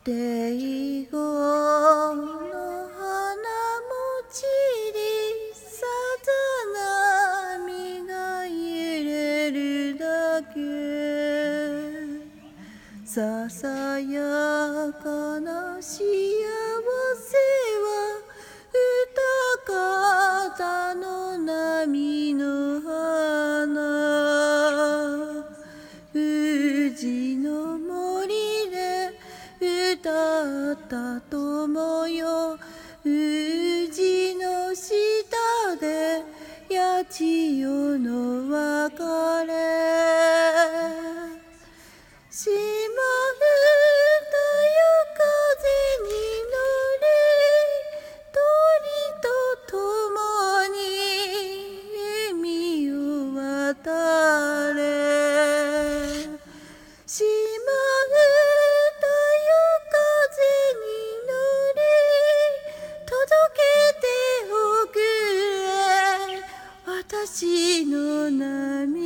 デイゴの花も散りさざ波が揺れるだけささやかな幸せは歌方の波の花宇治の森で歌った友よ宇治の下で八千代の別れしまうたよ風に乗り鳥と共に海を渡れしまうたよ風に乗り届けておくれ私の涙